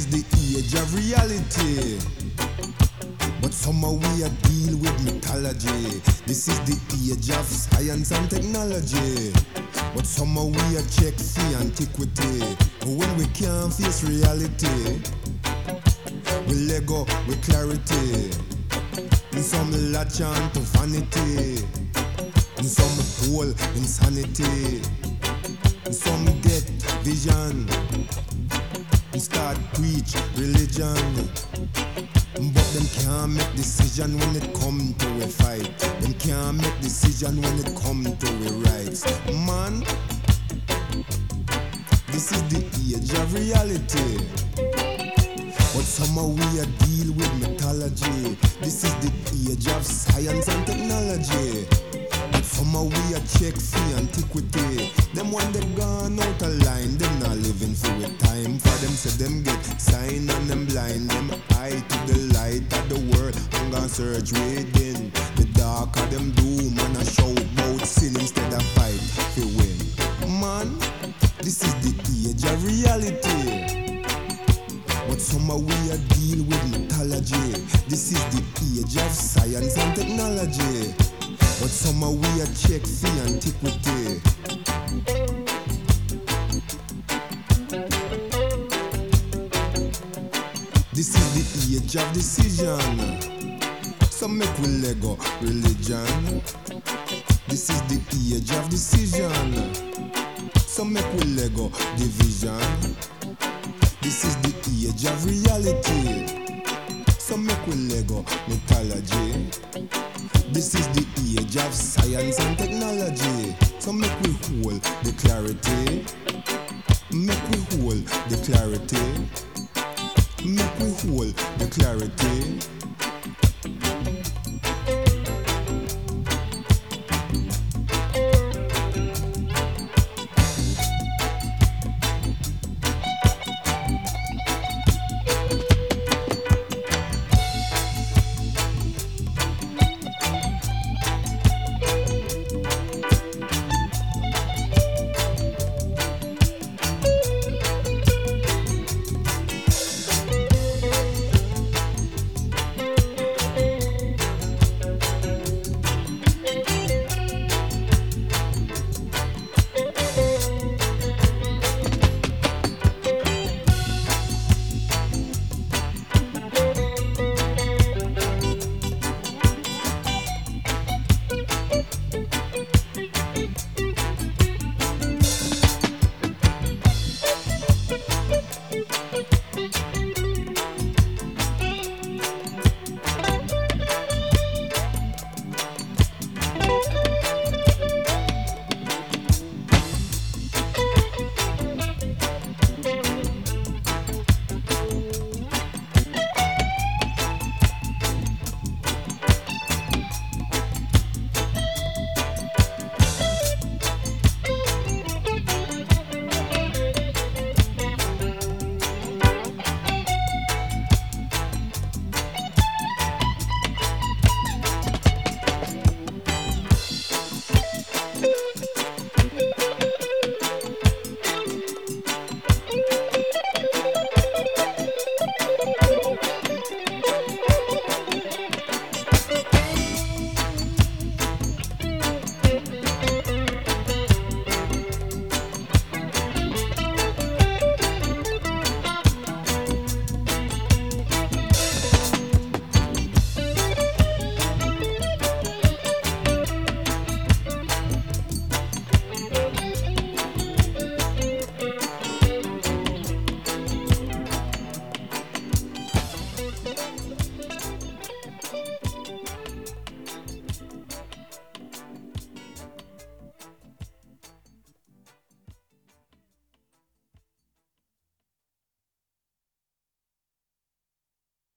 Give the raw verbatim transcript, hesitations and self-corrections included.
is the age of reality, but somehow we are deal with mythology. This is the age of science and technology, but somehow we are check for antiquity. When we can't face reality, we let go with clarity. And some latch on to vanity, and some fall insanity, and some get vision and start preach religion. But them can't make decision when it come to a fight. Them can't make decision when it come to a rights. Man, this is the age of reality, but somehow we are deal with mythology. This is the age of science and technology, but somehow we are check for antiquity. Them one they gone out of line, them not living for a time. For them say them get sign and them blind. Them eye to the light of the world, hunger search within. The dark of them doom and a shout about sin instead of fight to win. Man, this is the age of reality, but somehow we are deal with mythology. This is the age of science and technology, but somehow we are check for antiquity. This is the age of decision, so make we let go religion. This is the age of decision, so make we let go division. This is the age of reality, so make we let go mythology. This is the age of science and technology, so make we hold the clarity. Make we hold the clarity. Make we hold the clarity.